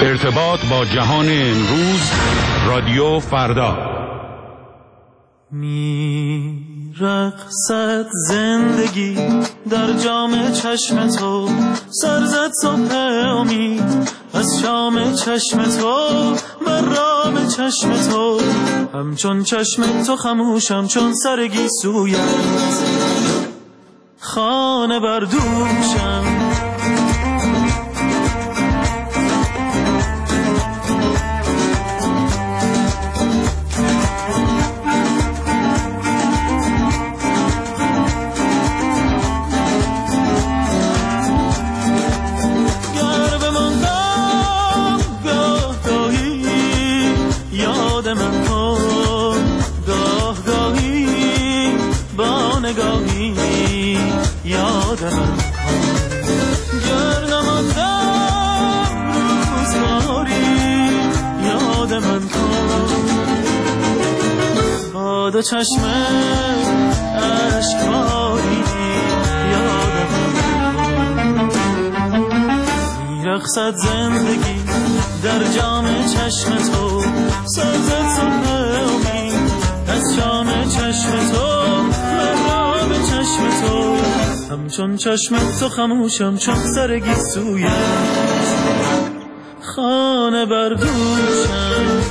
ارتباط با جهان امروز، رادیو فردا. میرقصد زندگی در جام چشم تو، سر زد صبح امید از شام چشم تو، بر رام چشم تو، همچون چشم تو خموشم چون سر گیسویت، خانه بر دوشم. دو چشم اشکباری یادم میرقصد زندگی در جام چشم تو، سازد صبح امید از شام چشم تو، مرام چشم تو، همچون چشم تو خموشم چون سر گیسویت، خانه بر دوشم.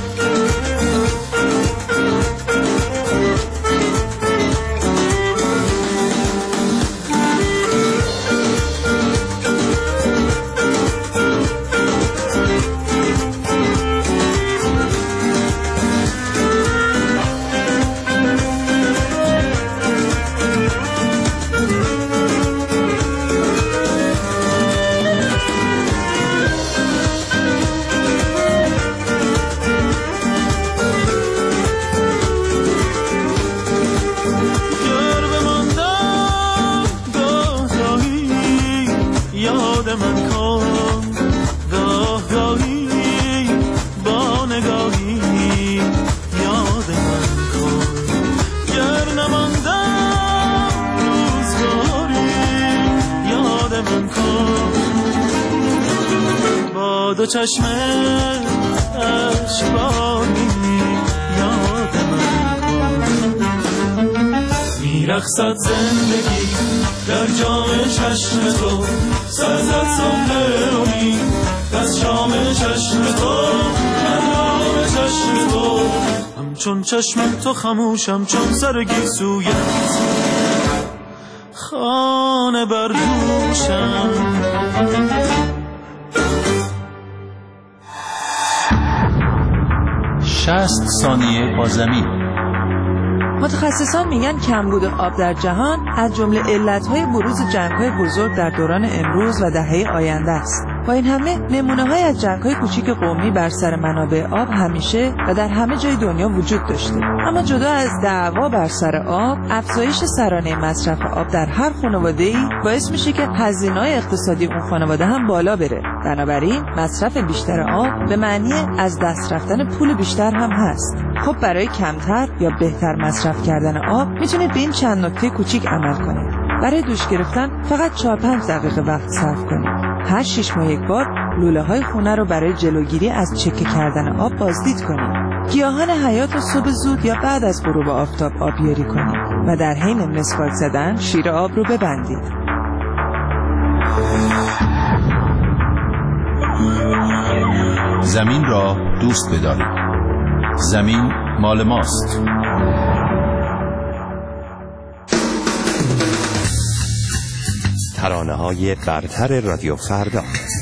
دو چشم اشکباری یاد من کن، میرقصد زندگی در جام چشم تو، سر زد صبح امید از شام چشم تو، مرام چشم تو، همچون چشم تو خموشم چون سر گیسویت، خانه بر دوشم. 60 ثانیه با زمین. متخصصان میگن کمبود آب در جهان از جمله علتهای بروز جنگ‌های بزرگ در دوران امروز و دهه آینده است. با این همه نمونه‌های از جنگ‌های کوچیک قومی بر سر منابع آب همیشه و در همه جای دنیا وجود داشته. اما جدا از دعوا بر سر آب، افزایش سرانه مصرف آب در هر خانواده‌ای باعث میشه که هزینه‌های اقتصادی اون خانواده هم بالا بره. بنابراین مصرف بیشتر آب به معنی از دست رفتن پول بیشتر هم هست. خب برای کمتر یا بهتر مصرف کردن آب میتونید به این چند نکته کوچیک عمل کنید. برای دوش گرفتن فقط 4-5 دقیقه وقت صرف کنید. هر 6 ماه یک بار لوله‌های خونه رو برای جلوگیری از چکه کردن آب بازدید کنید. گیاهان حیات رو صبح زود یا بعد از غروب آفتاب آبیاری کنید و در حین مسواک زدن شیر آب رو ببندید. زمین را دوست بدارید. زمین مال ماست. ترانه‌های برتر رادیو فردا.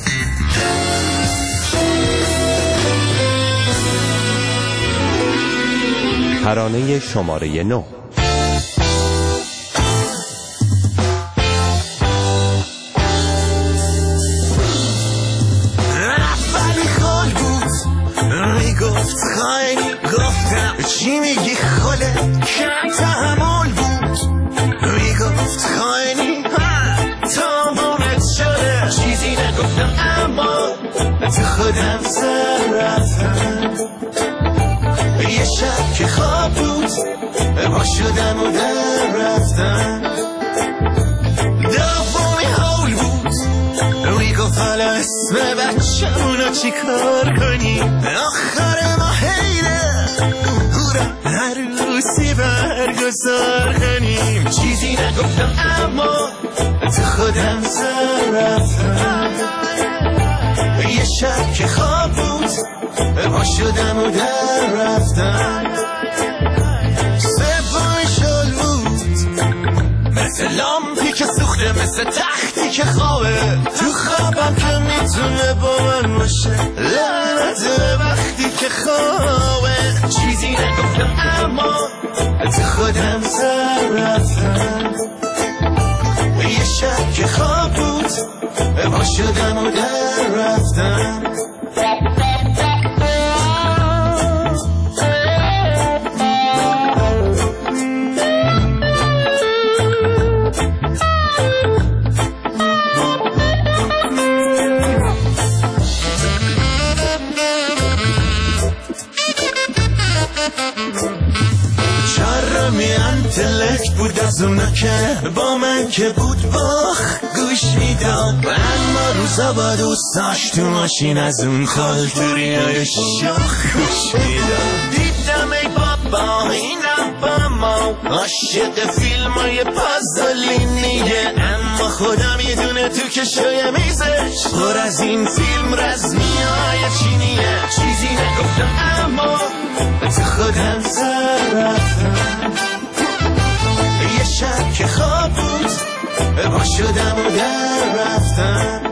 ترانه شماره 9. رفتی خال بود میگفت خیلی گفتم چی میگی خاله کم تحمل بود میگفت خیلی تمامت شده چیزی نگفتم اما تو خودم سر رفتم یه شب که خواب بود با شدم و در رفتم دومی حول بود میگفت حالا اسم بچه‌مونو چی کار کنیم؟ آخر ما حیره هورا عروسی برگزار کنیم. چیزی نگفتم اما تو خودم سر رفتم. یه شب که خواب بود پا شدم و در رفتم. سوم شل بود مثل لامپی که سوخته، مثل تختی که خوابه تو خوابم که میتونه با من باشه. لعنت وقتی که خوابه. چیزی نگفتم اما تو خودم سر رفتم. یه شب که خواب بود پا شدم و در رفتم. انتلکت بود از اونا که با من که بود باخ گوش میداد. اما روزا با دوستاش تو ماشین از اون کالتوری های شاخ گوش میداد. دیدم ای بابا اینم با ما عاشق فیلم های پازولینیه، اما خودم یه دونه تو کشوی میزش پر از این فیلم رزمی های چینیه. چیزی نگفتم اما تو خودم سر رفتم. یه شب که خواب بود پا شدم و در رفتم.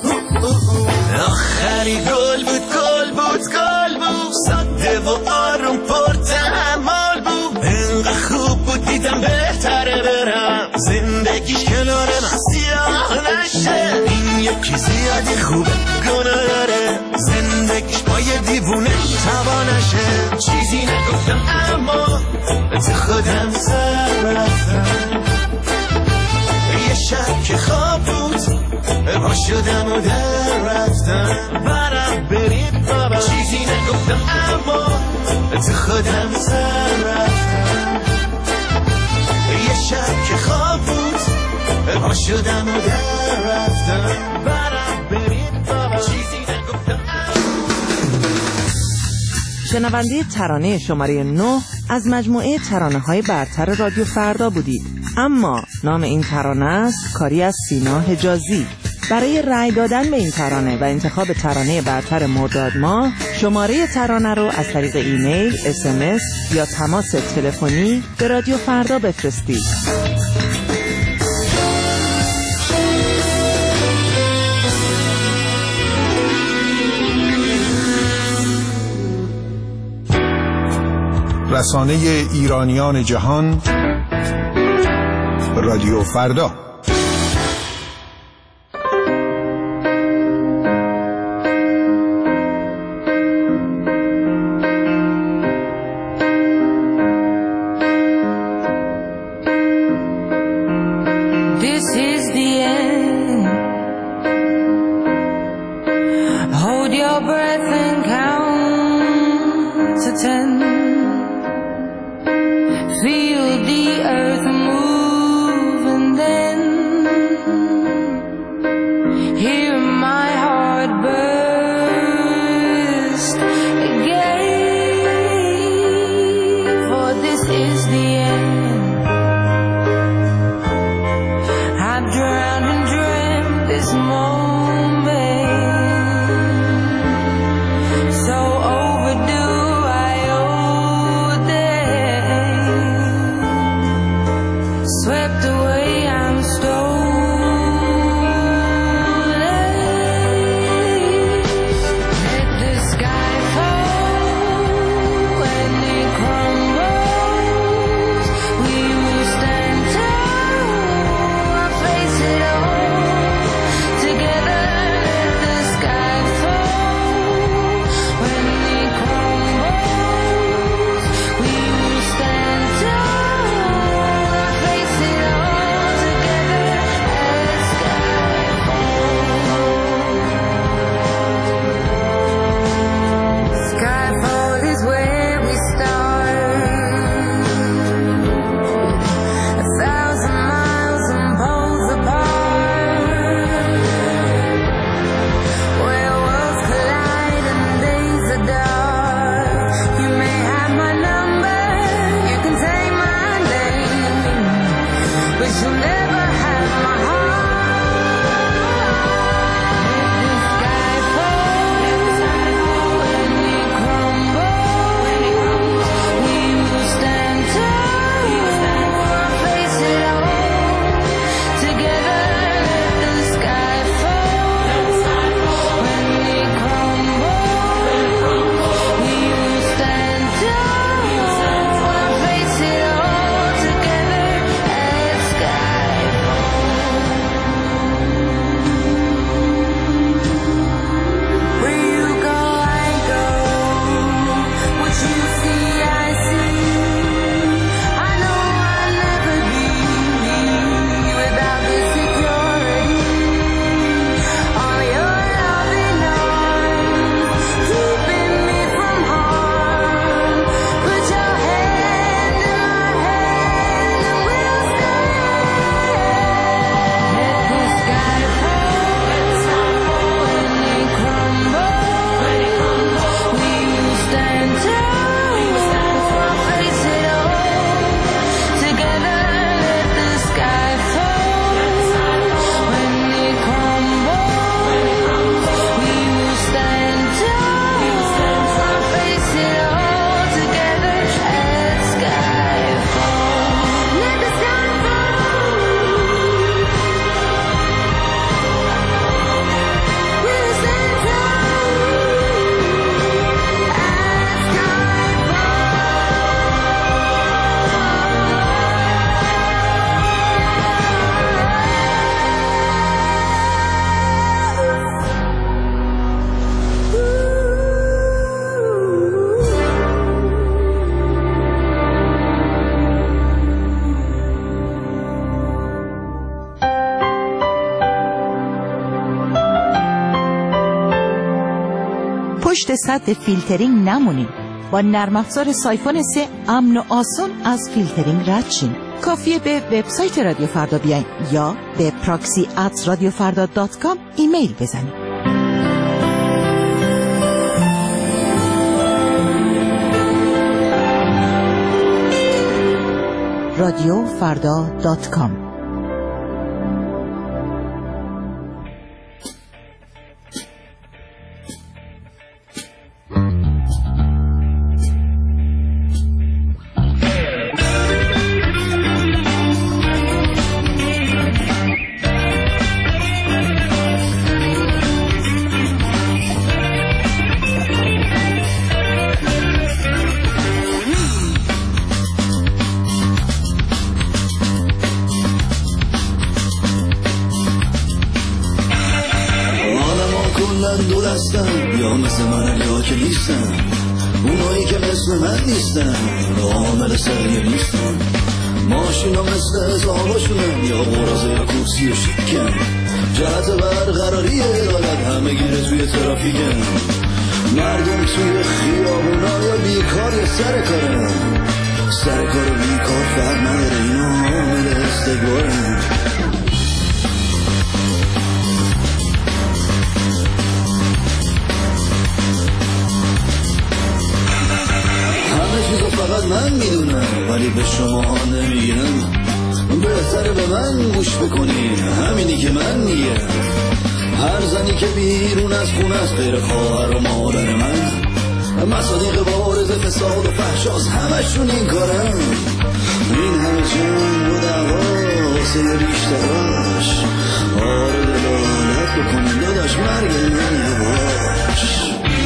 آخری گل بود گل بود گل بود، ساده و آروم پر تحمل بود. اینقدر خوب بود دیدم بهتره برم زندگیش کنار من سیاه نشه. این یکی زیادی خوبه گناه داره زندگیش با یه دیوونه تبا نشه. چیزی نگفتم اما تو خودم سر رفتم. یه شب که خواب بود پا شدم و در رفتم. برم برید بابا. چیزی نگفتم اما تو خودم سر رفتم. یه شب که خواب بود پا شدم و در رفتم. برم برید بابا. چیزی نگفتم شنونده ترانه شماره 9 از مجموعه ترانه‌های برتر رادیو فردا بودید. اما نام این ترانه است کاری از سینا حجازی. برای رأی دادن به این ترانه و انتخاب ترانه برتر مرداد ماه شماره ترانه رو از طریق ایمیل، SMS یا تماس تلفنی به رادیو فردا بفرستید. رسانه ایرانیان جهان رادیو فردا. This is the end. Hold your breath and count to 10. Feel the earth move and then hear my heart burst again. For this is the end. I've drowned and dreamt this moment, so overdue I owe پشت سد فیلترینگ نمونین. با نرم افزار سایفون 3 امن و آسان از فیلترینگ رد شین. کافیه به وبسایت رادیو فردا بیاین یا به proxy@radiofarda.com ایمیل بزنید. radiofarda.com. دو دستن یا مثل من یا که نیستن، اونایی که مثل من نیستن عامل سریع نیستن. ماشینا مثل حساباشونن یا قرازه یا کرسی و شیکن، جهت برقراری عدالت همه گیره توی ترافیکن. مردم توی خیابونا یا بیکار یا سر کارن، سر کار و بیکار فرق نداره، اینا عامل استقبارن. فقط من میدونم ولی به شما نمیگم، بهتره به من گوش بکنین، همینی که من میگم. هر زنی که بیرون از خونه است غیر خواهر و مادر من، مصادیق بارز فساد و فحشاست همشون این کارن. این همه جنگ و دعوا واسه بیشتراش، آره دلالت بکنین داداش مرگ من یواش.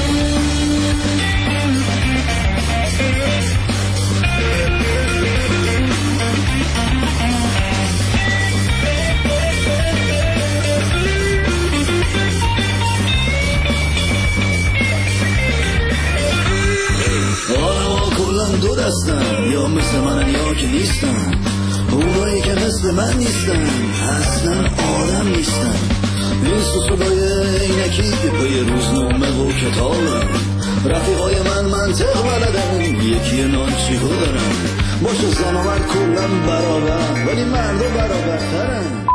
دو دستن یا مثل منن یا که نیستن، اونایی که مثل من نیستن اصلا آدم نیستن. این سوسولای اینکی که پای روزنامه و کتابن، رفیقای من منطق بلدن، یکی نانچیکو دارن. باشه زن و مرد کلن برابر ولی مرد برابرترن.